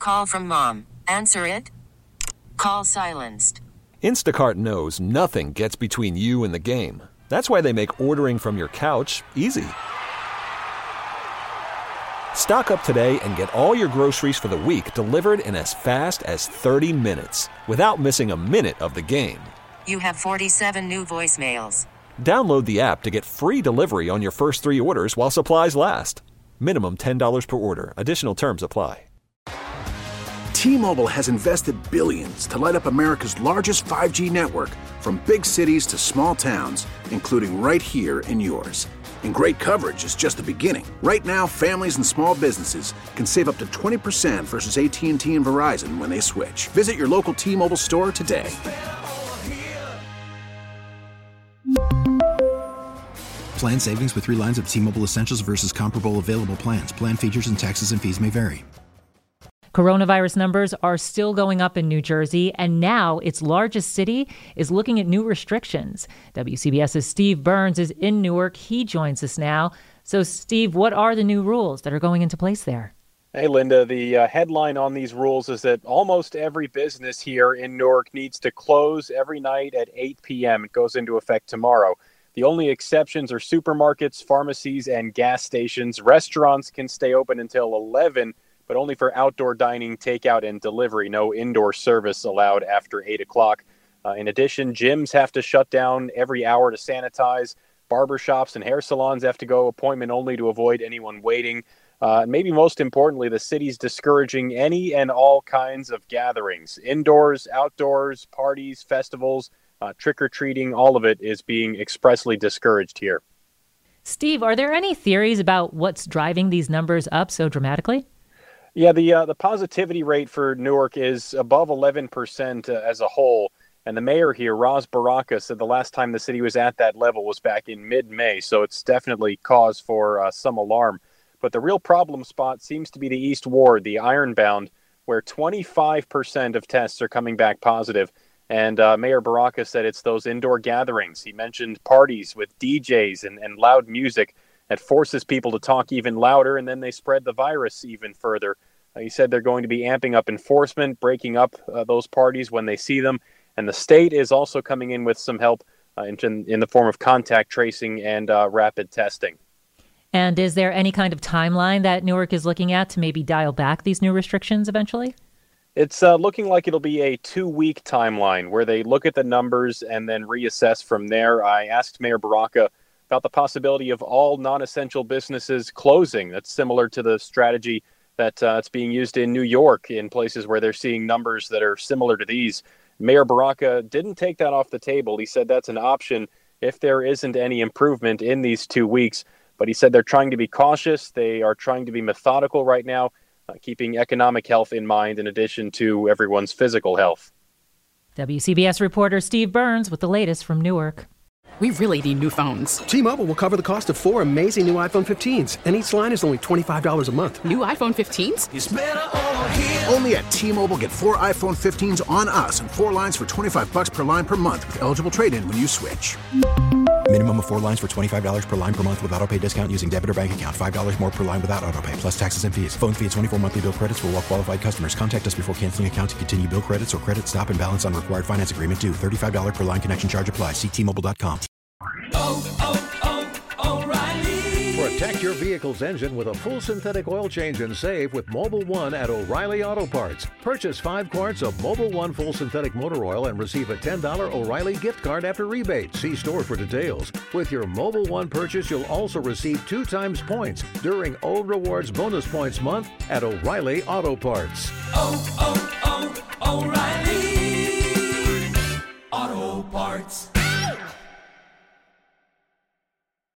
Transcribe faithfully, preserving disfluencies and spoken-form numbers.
call from mom. Answer it. Call silenced. Instacart knows nothing gets between you and the game. That's why they make ordering from your couch easy. Stock up today and get all your groceries for the week delivered in as fast as thirty minutes without missing a minute of the game. You have forty-seven new voicemails. Download the app to get free delivery on your first three orders while supplies last. Minimum ten dollars per order. Additional terms apply. T-Mobile has invested billions to light up America's largest five G network, from big cities to small towns, including right here in yours. And great coverage is just the beginning. Right now, families and small businesses can save up to twenty percent versus A T and T and Verizon when they switch. Visit your local T-Mobile store today. Plan savings with three lines of T-Mobile Essentials versus comparable available plans. Plan features and taxes and fees may vary. Coronavirus numbers are still going up in New Jersey, and now its largest city is looking at new restrictions. WCBS's Steve Burns is in Newark. He joins us now. So, Steve, what are the new rules that are going into place there? Hey, Linda, the uh, headline on these rules is that almost every business here in Newark needs to close every night at eight p.m. It goes into effect tomorrow. The only exceptions are supermarkets, pharmacies, and gas stations. Restaurants can stay open until eleven, but only for outdoor dining, takeout, and delivery. No indoor service allowed after eight o'clock. Uh, in addition, gyms have to shut down every hour to sanitize. Barbershops and hair salons have to go appointment only to avoid anyone waiting. Uh, maybe most importantly, the city's discouraging any and all kinds of gatherings. Indoors, outdoors, parties, festivals, uh, trick-or-treating, all of it is being expressly discouraged here. Steve, are there any theories about what's driving these numbers up so dramatically? Yeah, the uh, the positivity rate for Newark is above eleven percent uh, as a whole. And the mayor here, Ras Baraka, said the last time the city was at that level was back in mid-May. So it's definitely cause for uh, some alarm. But the real problem spot seems to be the East Ward, the Ironbound, where twenty-five percent of tests are coming back positive. And uh, Mayor Baraka said it's those indoor gatherings. He mentioned parties with D Js and, and loud music that forces people to talk even louder, and then they spread the virus even further. Uh, he said they're going to be amping up enforcement, breaking up uh, those parties when they see them. And the state is also coming in with some help uh, in, in the form of contact tracing and uh, rapid testing. And is there any kind of timeline that Newark is looking at to maybe dial back these new restrictions eventually? It's uh, looking like it'll be a two-week timeline where they look at the numbers and then reassess from there. I asked Mayor Baraka about the possibility of all non-essential businesses closing. That's similar to the strategy that uh, it's being used in New York in places where they're seeing numbers that are similar to these. Mayor Baraka didn't take that off the table. He said that's an option if there isn't any improvement in these two weeks. But he said they're trying to be cautious. They are trying to be methodical right now, uh, keeping economic health in mind in addition to everyone's physical health. W C B S reporter Steve Burns with the latest from Newark. We really need new phones. T-Mobile will cover the cost of four amazing new iPhone fifteens, and each line is only twenty-five dollars a month. New iPhone fifteens? It's better over here. Only at T-Mobile, get four iPhone fifteens on us and four lines for twenty-five dollars per line per month with eligible trade-in when you switch. Minimum of four lines for twenty-five dollars per line per month with autopay discount using debit or bank account. five dollars more per line without autopay, plus taxes and fees. Phone fee at twenty-four monthly bill credits for well-qualified customers. Contact us before canceling account to continue bill credits or credit stop and balance on required finance agreement due. thirty-five dollars per line connection charge applies. See T Mobile dot com. Oh, oh, oh, O'Reilly. Protect your vehicle's engine with a full synthetic oil change and save with Mobil one at O'Reilly Auto Parts. Purchase five quarts of Mobil one full synthetic motor oil and receive a ten dollars O'Reilly gift card after rebate. See store for details. With your Mobil one purchase, you'll also receive two times points during O Rewards Bonus Points Month at O'Reilly Auto Parts. Oh, oh, oh, O'Reilly